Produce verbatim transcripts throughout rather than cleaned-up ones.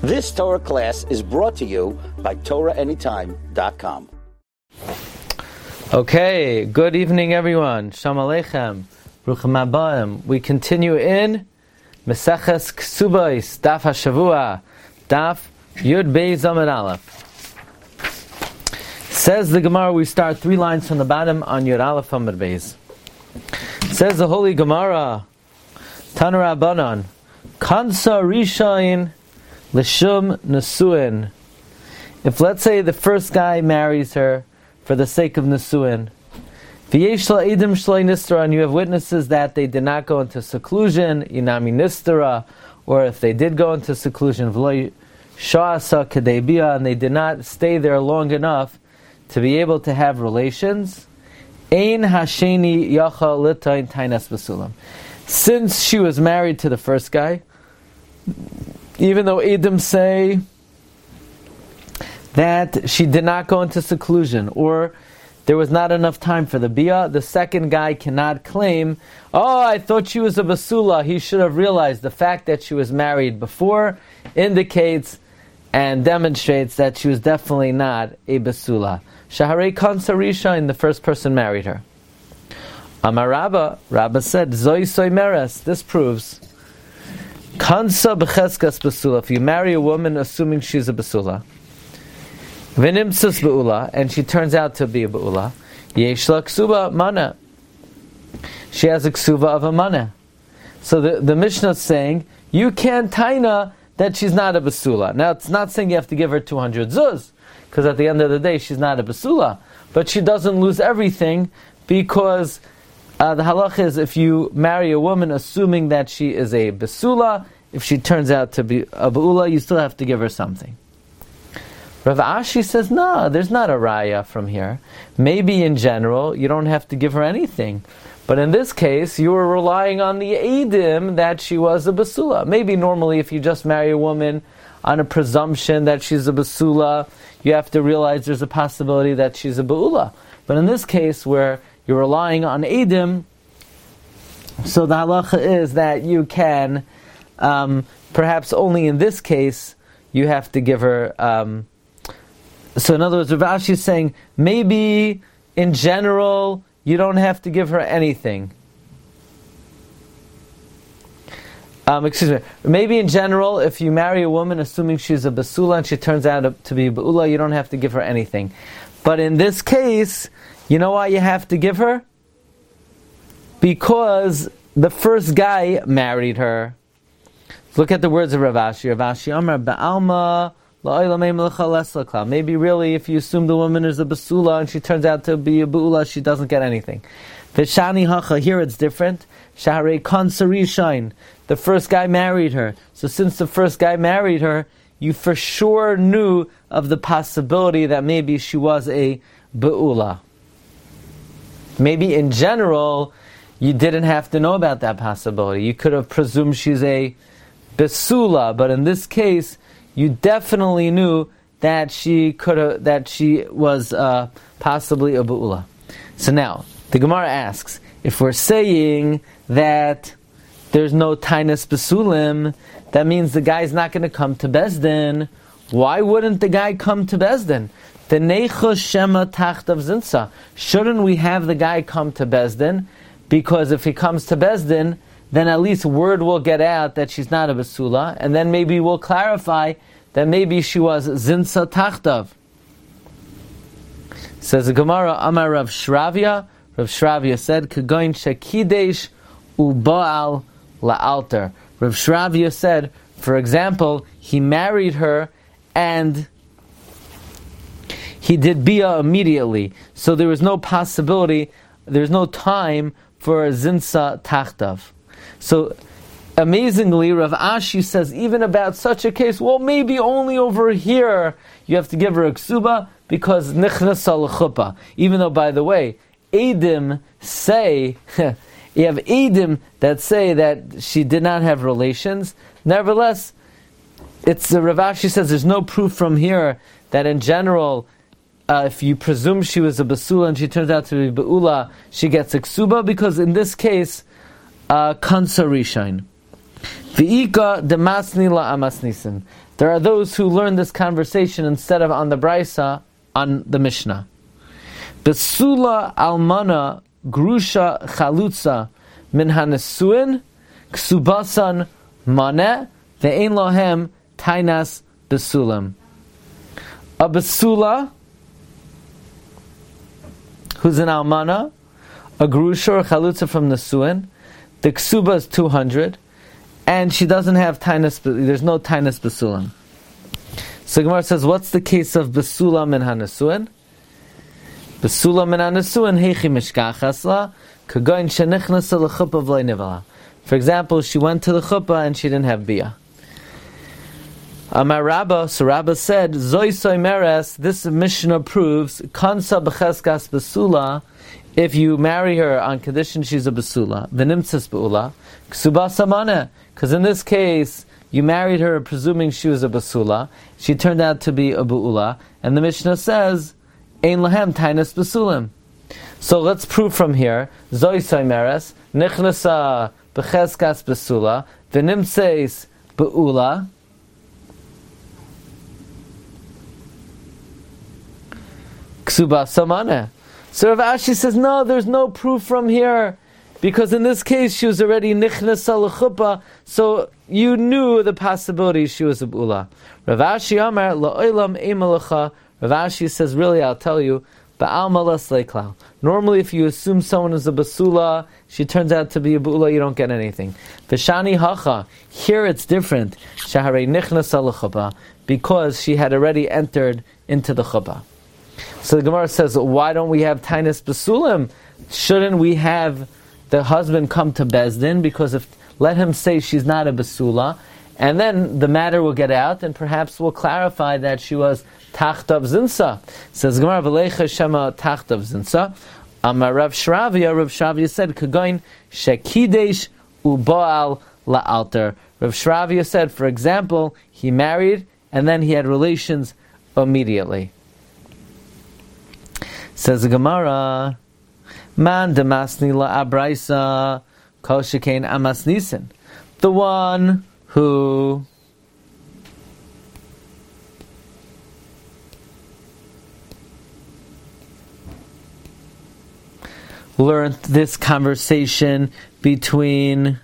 This Torah class is brought to you by Torah Anytime dot com. Okay, good evening everyone. Shalom Aleichem. Bruchim Habayim. We continue in Meseches Ksubos, Daf HaShavua, Daf Yud Beis Amud Aleph. Says the Gemara, we start three lines from the bottom on Yud Aleph Amud Beis. Says the Holy Gemara, Tana Rabbanan, Kansa Rishayin L'shum Nesuin. If let's say the first guy marries her for the sake of Nesuin, V'yesh la'edim shloi nistara, and you have witnesses that they did not go into seclusion, inami nistara, or if they did go into seclusion, v'loi sha'asa kedebia, and they did not stay there long enough to be able to have relations, ein hasheni yacha litain tainas basulam. Since she was married to the first guy, even though Edom say that she did not go into seclusion, or there was not enough time for the bia, the second guy cannot claim, oh, I thought she was a basula. He should have realized the fact that she was married before indicates and demonstrates that she was definitely not a basula. Shaharei kansa risha, and the first person married her. Amar Rabba, Rabba said, Zoi soy meres, this proves Kansa b'cheskas basula. If you marry a woman assuming she's a basula, v'nimtzus be'ula, and she turns out to be a be'ula, yesh la ksuba mana. She has a ksuba of a mana. So the, the Mishnah is saying, you can't taina that she's not a basula. Now it's not saying you have to give her two hundred zuz, because at the end of the day she's not a basula, but she doesn't lose everything, because Uh, the halach is if you marry a woman assuming that she is a basula, if she turns out to be a ba'ula, you still have to give her something. Rav Ashi says, no, there's not a raya from here. Maybe in general, you don't have to give her anything. But in this case, you were relying on the eidim that she was a basula. Maybe normally if you just marry a woman on a presumption that she's a basula, you have to realize there's a possibility that she's a ba'ula. But in this case, where you're relying on Eidim, so the halacha is that you can, um, perhaps only in this case, you have to give her, um, so in other words, Rav Ashi is saying, maybe in general, you don't have to give her anything. Um, excuse me, maybe in general, if you marry a woman assuming she's a basula and she turns out to be a ba'ula, you don't have to give her anything. But in this case, you know why you have to give her? Because the first guy married her. Look at the words of Rav Ashi. Rav Ashi Amar Ba'alma la'olamei melecha leslakla. Maybe really, if you assume the woman is a basula and she turns out to be a ba'ula, she doesn't get anything. V'shani hacha, here it's different. Shaharei kansa rishayin. The first guy married her. So since the first guy married her, you for sure knew of the possibility that maybe she was a ba'ula. Maybe in general, you didn't have to know about that possibility. You could have presumed she's a basula, but in this case, you definitely knew that she could have, that she was uh, possibly a ba'ula. So now, the Gemara asks, if we're saying that there's no tainas basulim, that means the guy's not going to come to Bezdin. Why wouldn't the guy come to Bezdin? The neicha shema tachtav zinsa. Shouldn't we have the guy come to Bezdin? Because if he comes to Bezdin, then at least word will get out that she's not a basula, and then maybe we'll clarify that maybe she was zinsa tachtav. Says the Gemara, Amar Rav Shravya. Rav Shravya said, Kagoin shekidesh ubaal la'alter. Rav Shravya said, for example, he married her and he did bia immediately, so there was no possibility, there's no time for a zinsa tachtav. So, amazingly, Rav Ashi says, even about such a case, well, maybe only over here you have to give her a ksuba because nichnasa l'chuppah. Even though, by the way, Eidim say, you have Eidim that say that she did not have relations. Nevertheless, it's uh, Rav Ashi says there's no proof from here that in general, Uh, if you presume she was a basula and she turns out to be ba'ula, she gets a ksuba, because in this case, kansa rishain. V'ika demasni la amasnisin. There are those who learn this conversation instead of on the Braisa, on the Mishnah. Besula almana grusha chalutza min hanesuin ksubasan maneh ve'ein lohem tainas besulam. A besula, who's an almana, a grusha or chalutza from nesuin, the ksuba is two hundred, and she doesn't have tainas, there's no tainas besulam. So Gemara says, what's the case of besulam and hanesuin? Besulam and hanesuin heichi mishkachas la kagoin shenichnasa lechuppah v'lo nivala. For example, she went to the chuppah and she didn't have bia. Amar Rabba, so Rabba said, Zoi soy meres, this Mishnah proves, Kansa b'cheskas besula, if you marry her on condition she's a besula, v'nimtzas be'ula, ksuba samane, because in this case, you married her presuming she was a besula, she turned out to be a be'ula, and the Mishnah says, Ein lahem tainas besulim. So let's prove from here, Zoi soy meres, nichnasa b'cheskas besula, v'nimtzas be'ula, Ksuba samane. So Rav Ashi says, no, there's no proof from here, because in this case she was already nichnasa l'chuppah, so you knew the possibility she was a b'ula. Rav Ashi Amar la'olam eimalacha. Rav Ashi says, really, I'll tell you, ba'al malas leiklau. Normally, if you assume someone is a basula, she turns out to be a b'ula, you don't get anything. V'shani hacha. Here it's different. Shaharei nichnasa l'chuppah, because she had already entered into the chuppah. So the Gemara says, why don't we have tainas besulim? Shouldn't we have the husband come to Bezdin? Because if let him say she's not a besula, and then the matter will get out, and perhaps we'll clarify that she was tachtav zinsa. Says Gemara, v'leicha shema tachtav zinsa. Amar Rav Shravia, Rav Shravia said, kagoin shekidesh ubaal la'alter. Rav Shravia said, for example, he married, and then he had relations immediately. Says the Gemara, Man demasni la abraisa kol shekain amas nisin. The one who learned this conversation between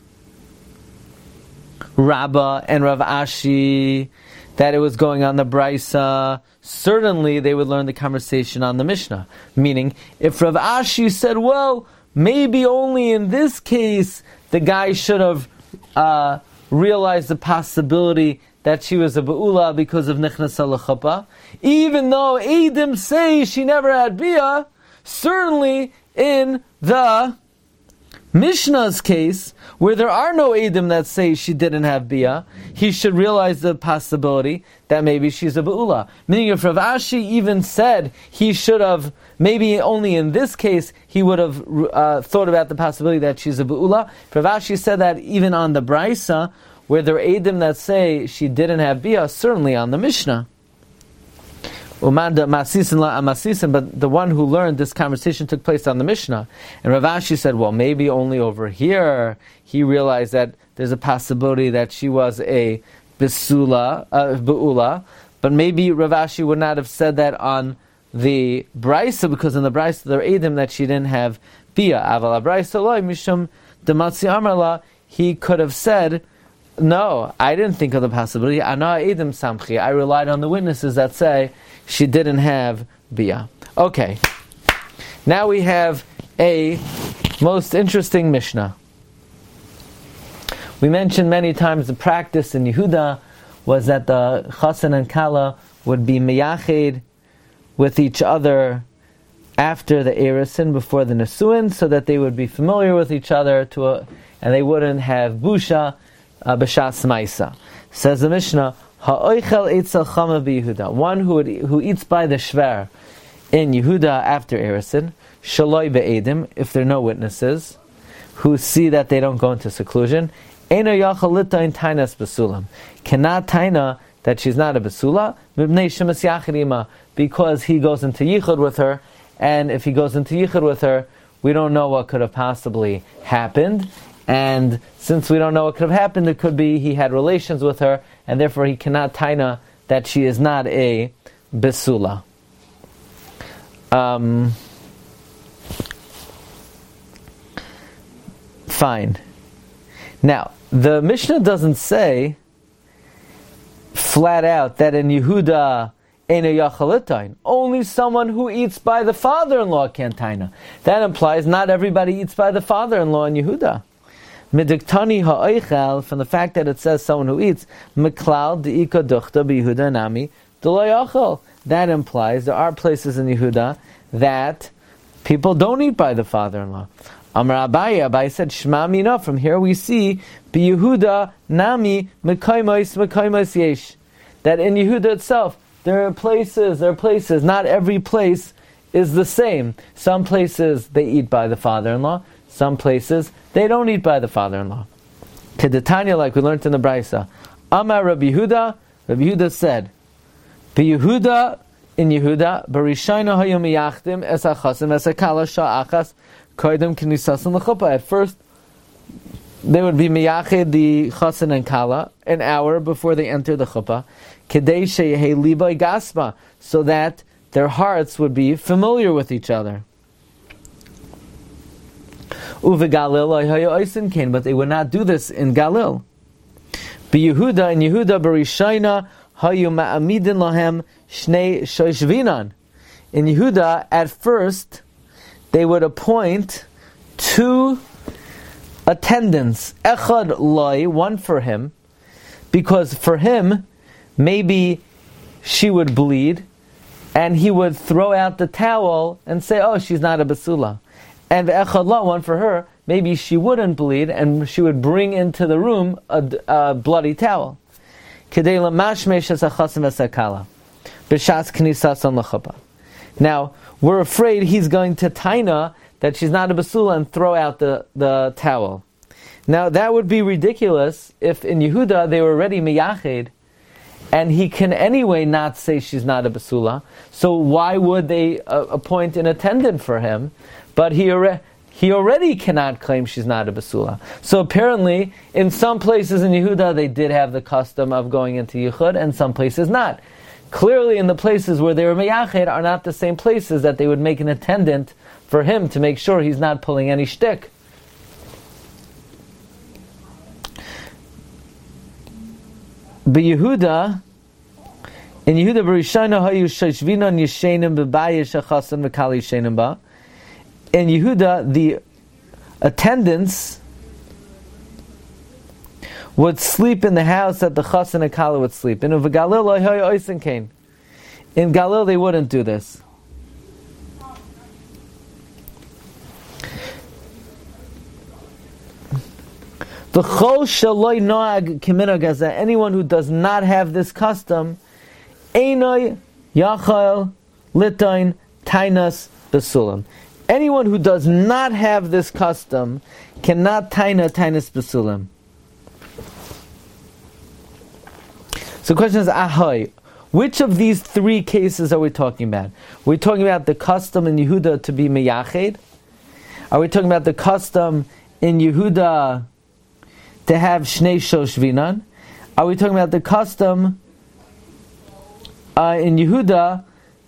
Rabba and Rav Ashi, that it was going on the Braisa, certainly they would learn the conversation on the Mishnah. Meaning, if Rav Ashi said, well, maybe only in this case the guy should have uh, realized the possibility that she was a Ba'ula because of Nichnasa l'chuppah, even though Eidim say she never had Bia, certainly in the Mishnah's case, where there are no Eidim that say she didn't have Bia, he should realize the possibility that maybe she's a Ba'ula. Meaning if Rav Ashi even said he should have, maybe only in this case, he would have uh, thought about the possibility that she's a Ba'ula. If Rav Ashi said that even on the Braisa, where there are Eidim that say she didn't have Bia, certainly on the Mishnah. Umanda masisin la amasisin, but the one who learned this conversation took place on the Mishnah. And Rav Ashi said, well, maybe only over here he realized that there's a possibility that she was a besula, uh, be'ula, but maybe Rav Ashi would not have said that on the Braisa, because in the Braisa there are Eidim that she didn't have Bia. Aval Braisa loy mishum dematzi amarla, he could have said, no, I didn't think of the possibility. Ana Eidim samchi, I relied on the witnesses that say she didn't have Bia. Okay. Now we have a most interesting Mishnah. We mentioned many times the practice in Yehuda was that the Chassan and Kala would be miyached with each other after the Erusin, before the Nesuin, so that they would be familiar with each other to a, and they wouldn't have Busha uh, B'shas Maisa. Says the Mishnah, Ha'oichel eitzel chama b'Yehuda, one who would, who eats by the shver in Yehuda after Erusin, shaloi be'edim, if there are no witnesses who see that they don't go into seclusion, eino yachal litain tainas besulam, cannot taina that she's not a besula, mibnei shemas yachid ima, because he goes into yichud with her, and if he goes into yichud with her, we don't know what could have possibly happened. And since we don't know what could have happened, it could be he had relations with her, and therefore he cannot taina that she is not a besula. Um, fine. Now, the Mishnah doesn't say flat out that in Yehuda Eino Yachal Litain, only someone who eats by the father-in-law can taina. That implies not everybody eats by the father-in-law in Yehuda. Midiktani ha'oichel, from the fact that it says someone who eats, Meklal de'ika duchta b'Yehuda nami d'lo yachal. That implies there are places in Yehuda that people don't eat by the father-in-law. Amar Abaye, Abaye said, Shema mina, from here we see, b'Yehuda nami mekaymos mekaymos yesh. That in Yehuda itself, there are places, there are places, not every place is the same. Some places they eat by the father-in-law, some places they don't eat by the father-in-law. Kedetanya, like we learned in the Braisa. Amar Rabbi Yehuda, Rabbi Yehuda said, b'Yehuda, in Yehuda, b'Rishayna hayu miyachdim es achasim es akala sha'achas koydem knisasim l'chuppah. At first, they would be miyached the chasen and kala an hour before they enter the chuppah, kedei sheyehei libay gaspa, so that their hearts would be familiar with each other. Uve Galil hayu oisin kain, but they would not do this in Galil. B'Yehuda, in Yehuda, b'Rishayna hayu ma'amidin lahem shnei shoshvinan. In Yehuda, at first, they would appoint two attendants, echad loy, one for him, because for him, maybe she would bleed, and he would throw out the towel and say, oh, she's not a basula. And echad lo, one for her, maybe she wouldn't bleed, and she would bring into the room a, a bloody towel. Kedei lamashmesh es achasim es akala, b'shas knisas l'chuppah. Now, we're afraid he's going to taina that she's not a basula and throw out the, the towel. Now, that would be ridiculous if in Yehuda they were already miyached, and he can anyway not say she's not a basula. So why would they uh, appoint an attendant for him? But he already... He already cannot claim she's not a basula. So apparently, in some places in Yehuda, they did have the custom of going into Yichud, and some places not. Clearly, in the places where they were meyached are not the same places that they would make an attendant for him to make sure he's not pulling any shtick. But Yehuda, in Yehuda, B'Rishayna hayu shoshvinan yishenim b'bayis achasan v'kali yishenim ba. In Yehuda, the attendants would sleep in the house that the chas and akala would sleep in. In Galil, in Galil, they wouldn't do this. The chol shaloi noag kiminag gaza, anyone who does not have this custom, einoi yachal litain tainas besulam. Anyone who does not have this custom cannot taina tainas besulam. So the question is, ahoy, which of these three cases are we talking about? Are we talking about the custom in Yehuda to be meyached? Are we talking about the custom in Yehuda to have shnei shoshvinan? Are we talking about the custom uh, in Yehuda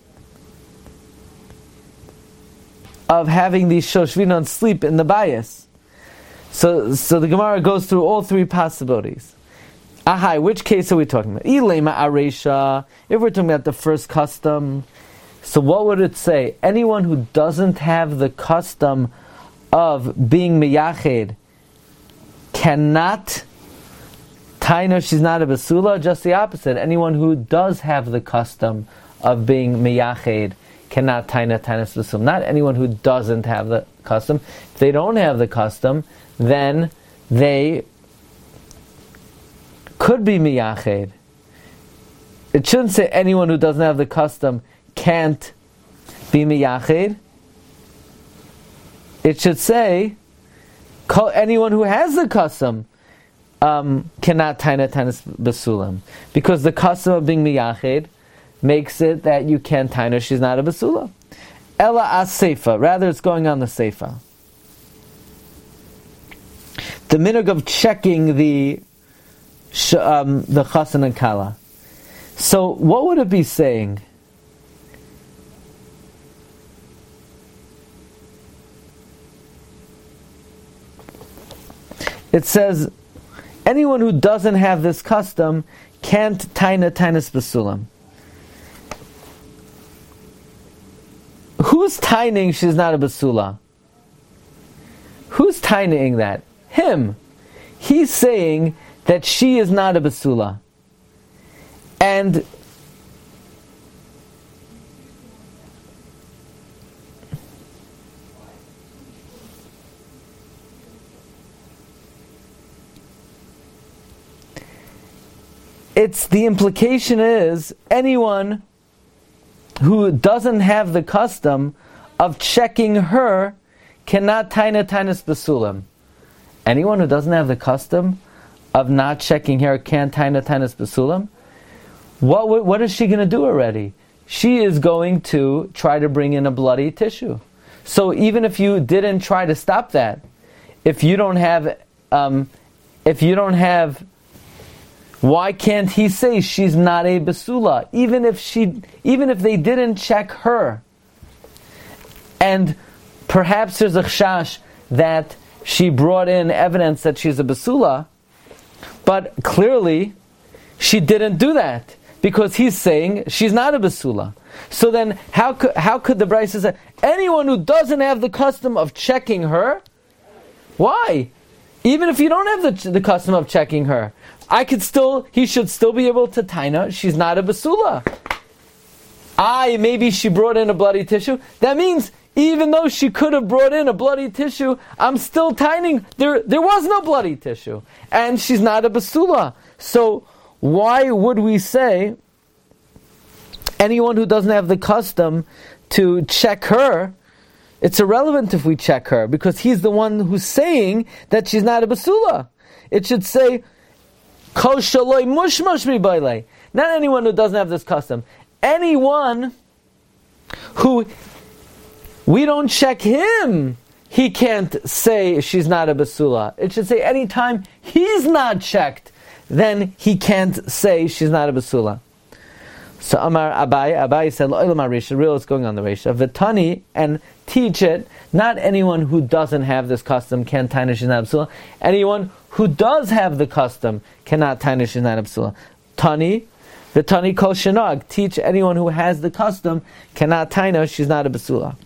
of having these shoshvinan sleep in the bayis? So, so the Gemara goes through all three possibilities. Ahai, which case are we talking about? Ilema aresha. If we're talking about the first custom, so what would it say? Anyone who doesn't have the custom of being meyached cannot taina she's not a basula. Just the opposite. Anyone who does have the custom of being meyached cannot taina tainas basula. Not anyone who doesn't have the custom. If they don't have the custom, then they could be miyached. It shouldn't say anyone who doesn't have the custom can't be miyached. It should say anyone who has the custom um, cannot taina tainas basulam, because the custom of being miyached makes it that you can't taina she's not a basula. Ella as seifa, rather it's going on the seifa. the minhag of checking the um, the chassan and kala. So what would it be saying? It says, anyone who doesn't have this custom can't taina tainas basulam. Who's taining she's not a basula? Who's taining that? Him. He's saying that she is not a basula. And it's the implication is anyone who doesn't have the custom of checking her cannot taina tainas basulam. Anyone who doesn't have the custom of not checking her can't taina tainas basulam. What what is she going to do already? She is going to try to bring in a bloody tissue. So even if you didn't try to stop that, if you don't have, um, if you don't have, why can't he say she's not a basula? Even if she, even if they didn't check her, and perhaps there's a chash that she brought in evidence that she's a basula, but clearly she didn't do that. Because he's saying she's not a basula. So then how could, how could the Brisa say, anyone who doesn't have the custom of checking her, why? Even if you don't have the, the custom of checking her, I could still, he should still be able to taina, she's not a basula. I, maybe she brought in a bloody tissue. That means, even though she could have brought in a bloody tissue, I'm still taining, there, there was no bloody tissue. And she's not a basula. So, why would we say anyone who doesn't have the custom to check her, it's irrelevant if we check her, because he's the one who's saying that she's not a basula. It should say, Kol shaloi mushmash mi bailei. Not anyone who doesn't have this custom. Anyone who we don't check him, he can't say she's not a basula. It should say anytime he's not checked, then he can't say she's not a basula. So Amar Abai, Abai said, Lo'ilam Arisha, real is going on the Resha. V'tani, and teach it, not anyone who doesn't have this custom can taina she's not a basula. Anyone who does have the custom cannot taina she's not a basula. Tani, V'tani kol shenag, teach anyone who has the custom cannot taina she's not a basula.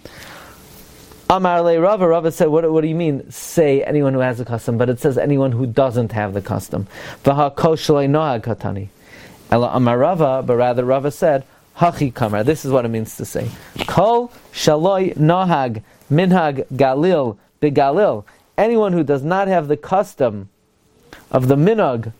Amar le Rava, Rava said, what, what do you mean, say anyone who has the custom? But it says anyone who doesn't have the custom. V'ha kol shaloi nohag katani. Ela Amar Rava, but rather Rava said, hachi kamar. This is what it means to say. Kol shaloi nohag minhag galil begalil. Anyone who does not have the custom of the minhag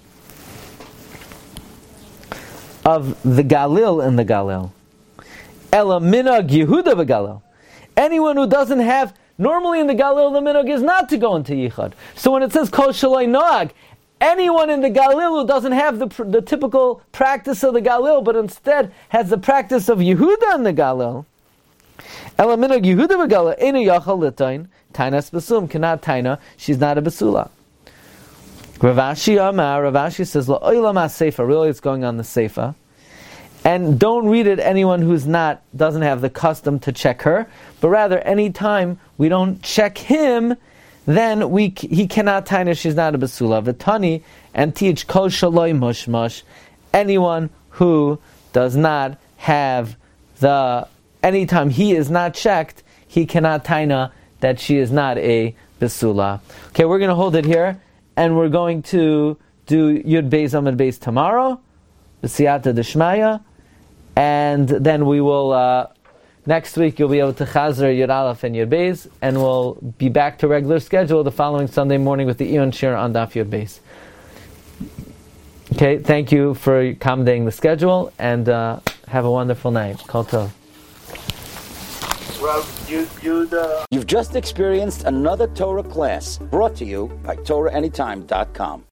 of the galil in the galil. Ela minhag Yehuda begalil. Anyone who doesn't have, normally in the Galil, the minhag is not to go into Yichud. So when it says Kol Shaloi Noag, anyone in the Galil who doesn't have the, the typical practice of the Galil, but instead has the practice of Yehuda in the Galil, Ela minhag Yehuda begalil, Einu yachal l'tain, tainas basum, cannot taina, she's not a basula. Rav Ashi Amar, Rav Ashi says, La'olam ha-seifa, really it's going on the seifa. And don't read it anyone who's not, doesn't have the custom to check her, but rather any time we don't check him, then we he cannot taina she's not a basula. V'tani, and teach kol shaloi mushmash, anyone who does not have the, anytime he is not checked, he cannot taina that she is not a basula. Okay, we're going to hold it here, and we're going to do Yud Beis Amud Beis tomorrow, the Siyata Deshmaya. And then we will, uh, next week you'll be able to Chazer Yud Aleph and Yud Beis, and we'll be back to regular schedule the following Sunday morning with the Ion Shir on Daf Yud Beis. Okay, thank you for accommodating the schedule, and uh, have a wonderful night. Kol Tov. Well, you, you, uh... You've just experienced another Torah class brought to you by Torah Anytime dot com.